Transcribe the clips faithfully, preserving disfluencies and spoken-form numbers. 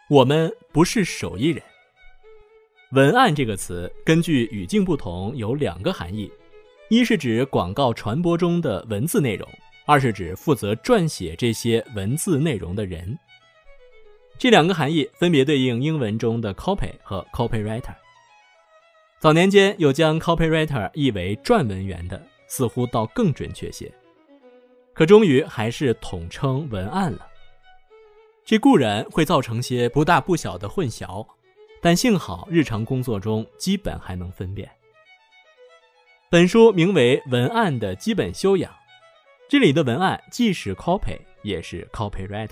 我们不是手艺人。文案这个词根据语境不同有两个含义，一是指广告传播中的文字内容，二是指负责撰写这些文字内容的人。这两个含义分别对应英文中的 copy 和 copywriter。早年间有将 copywriter 译为撰文员的，似乎倒更准确些，可终于还是统称文案了。这固然会造成些不大不小的混淆，但幸好日常工作中基本还能分辨。本书名为《文案的基本修养》，这里的文案既是 copy 也是 copywriter。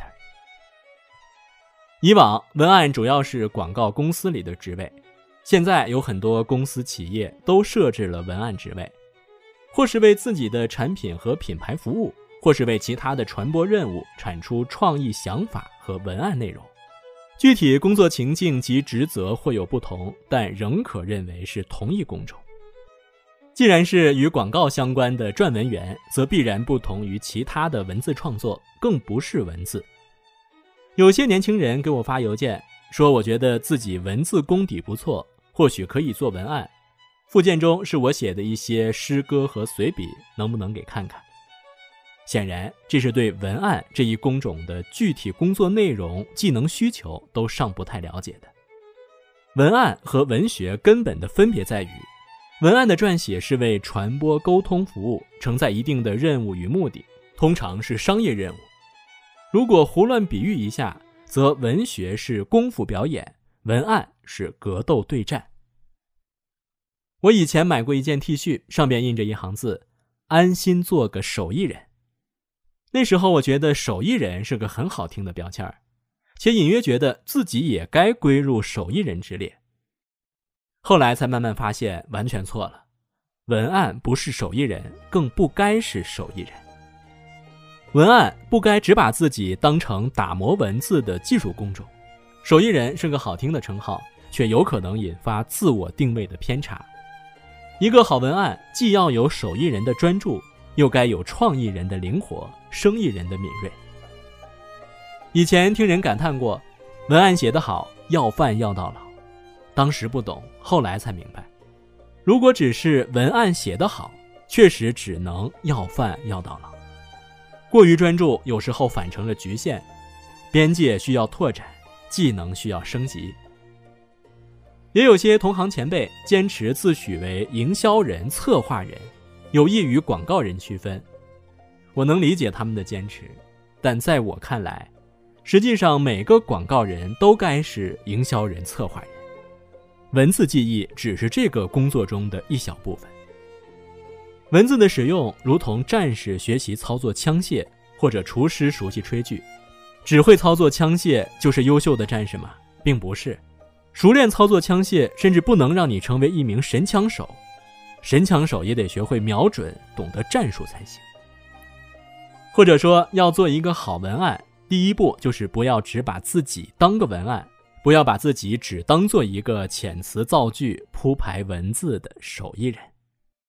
以往文案主要是广告公司里的职位，现在有很多公司企业都设置了文案职位，或是为自己的产品和品牌服务，或是为其他的传播任务产出创意想法和文案内容。具体工作情境及职责会有不同，但仍可认为是同一工种。既然是与广告相关的撰文员，则必然不同于其他的文字创作，更不是文字。有些年轻人给我发邮件说，我觉得自己文字功底不错，或许可以做文案，附件中是我写的一些诗歌和随笔，能不能给看看？显然这是对文案这一工种的具体工作内容、技能需求都尚不太了解的。文案和文学根本的分别在于，文案的撰写是为传播沟通服务，承载一定的任务与目的，通常是商业任务。如果胡乱比喻一下，则文学是功夫表演，文案是格斗对战。我以前买过一件 T 恤，上边印着一行字：安心做个手艺人。那时候我觉得手艺人是个很好听的标签，且隐约觉得自己也该归入手艺人之列。后来才慢慢发现完全错了，文案不是手艺人，更不该是手艺人。文案不该只把自己当成打磨文字的技术工种，手艺人是个好听的称号，却有可能引发自我定位的偏差。一个好文案既要有手艺人的专注，又该有创意人的灵活，生意人的敏锐。以前听人感叹过，文案写得好，要饭要到老。当时不懂，后来才明白，如果只是文案写得好，确实只能要饭要到老。过于专注有时候反成了局限，边界需要拓展，技能需要升级。也有些同行前辈坚持自诩为营销人、策划人，有意与广告人区分。我能理解他们的坚持，但在我看来，实际上每个广告人都该是营销人、策划人。文字记忆只是这个工作中的一小部分。文字的使用如同战士学习操作枪械，或者厨师熟悉炊具。只会操作枪械就是优秀的战士吗？并不是。熟练操作枪械甚至不能让你成为一名神枪手，神枪手也得学会瞄准，懂得战术才行。或者说，要做一个好文案，第一步就是不要只把自己当个文案，不要把自己只当做一个遣词造句、铺排文字的手艺人。